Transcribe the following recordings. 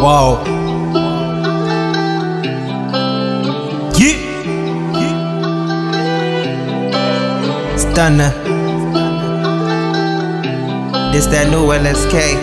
Whoa. Yeah. Stunner. This that new LSK.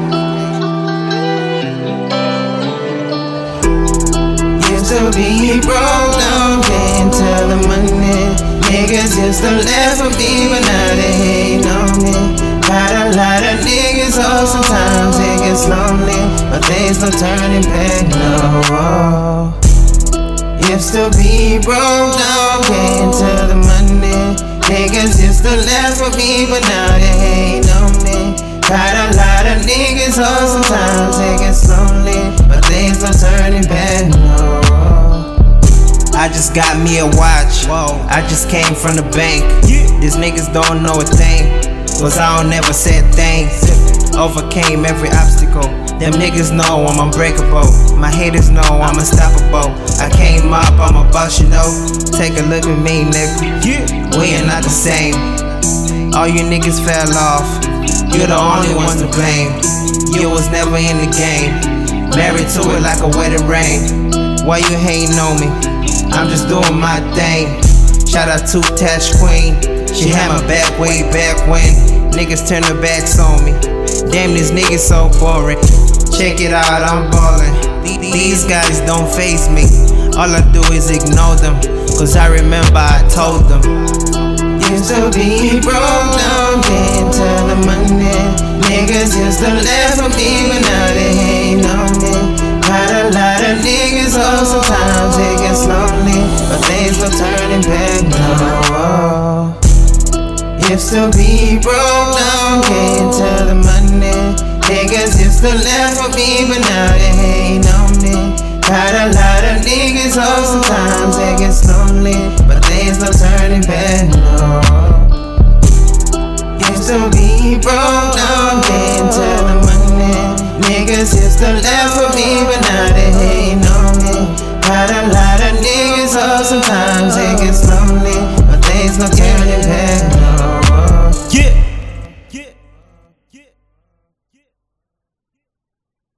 Used to be broke, now getting to the money. Niggas used to laugh at me, but now they hating on me. Got a lot of niggas, so sometimes it gets lonely, but there's no turning back, no. Used to be broke, now getting to the money. Niggas used to laugh at me, but now they hating on me. Got a lot of niggas, so sometimes it gets lonely, but there's no turning back, no. I just got me a watch. I just came from the bank. These niggas don't know a thing, cause I don't never say a thing. Overcame every obstacle. Them niggas know I'm unbreakable. My haters know I'm unstoppable. I came up, I'm a boss, you know. Take a look at me, nigga. We ain't not the same. All you niggas fell off. You're the only ones to blame. You was never in the game. Married to it like a wedding ring. Why you hating on me? I'm just doing my thing. Shout out to Tash Queen. She had my back way back when niggas turned their backs on me. Damn, these niggas so boring. Check it out, I'm ballin'. These guys don't faze me. All I do is ignore them, cause I remember I told them. Used to be broke, now getting to the money. Niggas used to laugh at me, but now they hating on me. Got a lot of niggas, so sometimes it gets lonely, but there's no turning back, no. Used to be broke, now getting to the money. Niggas used to laugh at me, but now they hating on me. Got a lot of niggas, so sometimes it gets lonely,